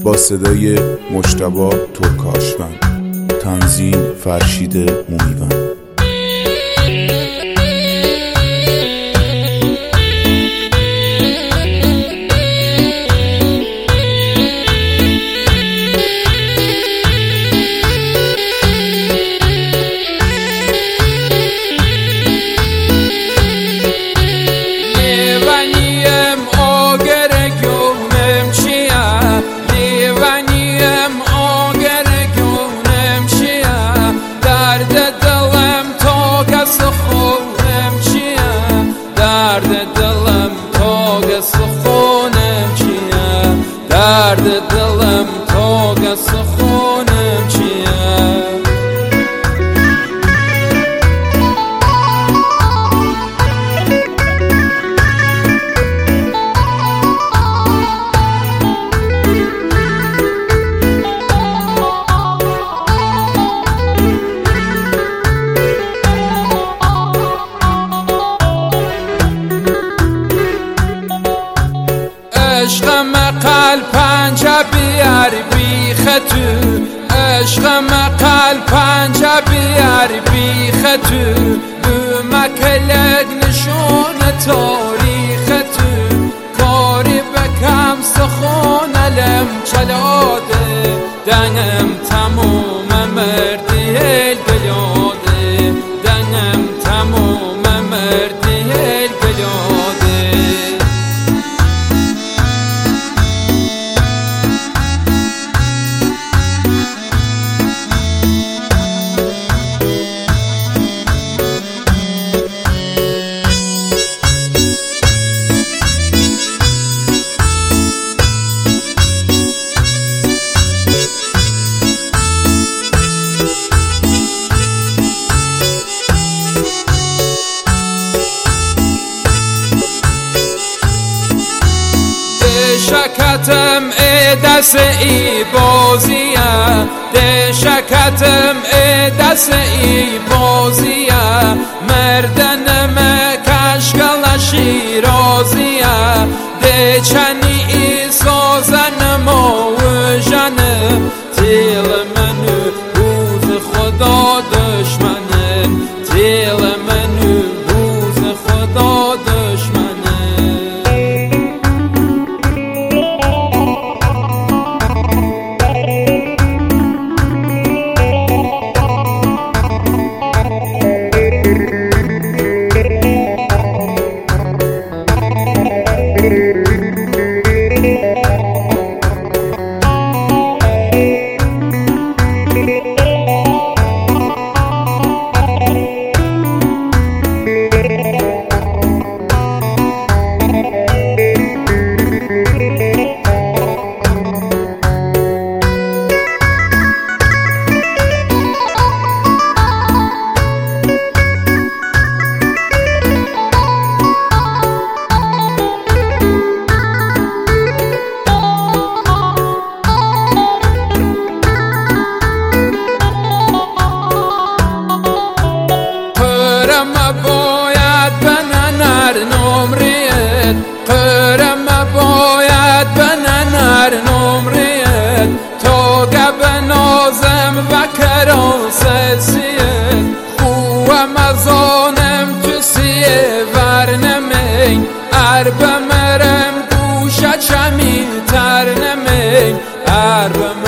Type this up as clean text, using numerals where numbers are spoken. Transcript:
با صدای مجتبی ترکاشوند، تنظیم فرشید مومیوند. درد دلم تا گس خونم چیه عشقم قلب پنجه بیار بیخ تو عشقم قلب پنجه بیار بیخ تو بمکلک نشون تاریخ تو کاری بکم سخون علم چلاده دنم تموم مردی بلاده دنم تموم مردی بلاده شکتم دست ای بازیه ده شکتم دست ای بازیه مردنم کشکل شیرازیه ده چنی ای سازنم و جنه تیل منو بوز خدا دشمنه تیل منو بوز خدا دشمنه باید بننر نمریت قرم باید بننر نمریت تا گب نازم بکران سسیت خوام ازانم تو سیه ورنمین عرب مرم گوشه چمی ترنمین عرب